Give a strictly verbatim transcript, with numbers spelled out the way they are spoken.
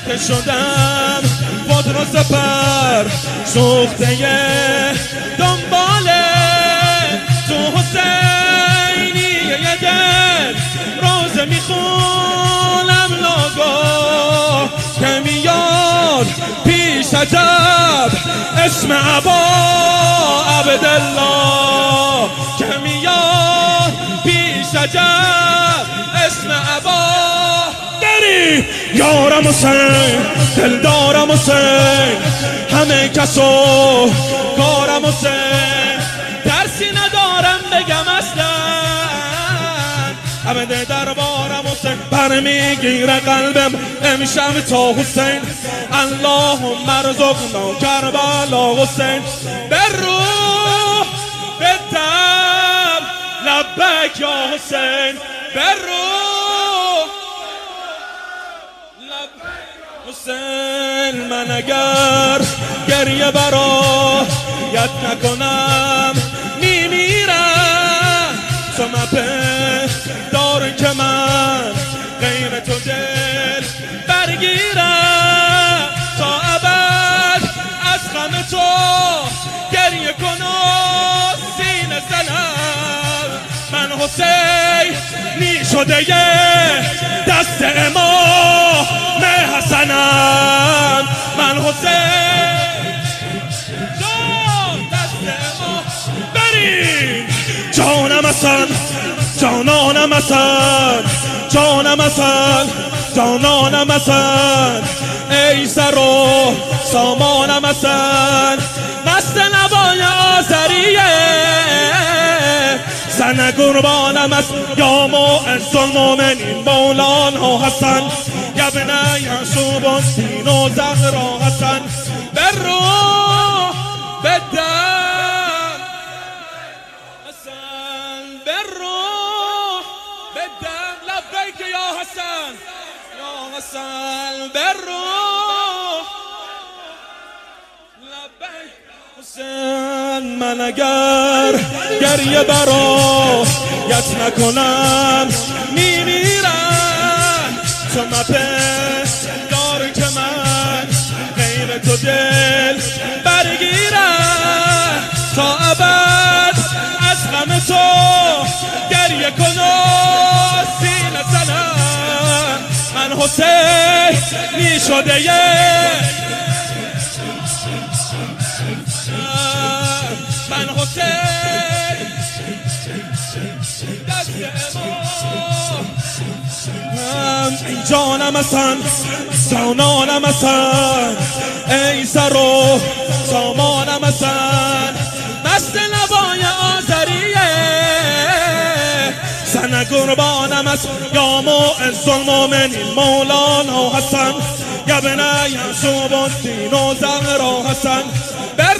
که شدم خود را سپر سوخته دنبال تو حسینی یه دل روزه میخونم ناگاه که میاد پیش عجب اسم عبا عبدالله که میاد پیش عجب اسم عبا دری یارم حسین دلدارم حسین همه کسو کارم حسین ترسی ندارم بگم اصلا همه دربارم حسین برمیگیره قلبم امشب تا حسین اللهم ارزقنا کربلا حسین به روح به دم لبک یا حسین به روح لبک حسین من اگر گریه برایت نکنم میمیرم تو مپه دار که من غیر تو دل برگیرم تا ابد از غم تو گریه کن و سینه زنم من حسینی شده دست امام حسنم من حسین دست امام بریم جانم حسن جانانم حسن جانم حسن جانانم حسن ای سر و سامانم حسن مست نوای آذریه زن قربانم است یا معز المؤمنین مولانا حسن یا ابن یعقوب الدین و زهرا حسن به روح به دم حسن به روح به دم لبیک یا حسن یا حسن به روح لبیک حسین من اگر گریه برایت نکنم میمیرم تو مپه دار که من غیر تو دل برگیرم تا ابد از غم تو گریه کن و سینه زنم من حسینی شده من حسین دست امام جانم حسن جانانم حسن ای سر و سامانم حسن مست نوای آذریه زن قربانم است یا معز المؤمنین مولانا حسن یا ابن یعقوب الدین و زهرا حسن به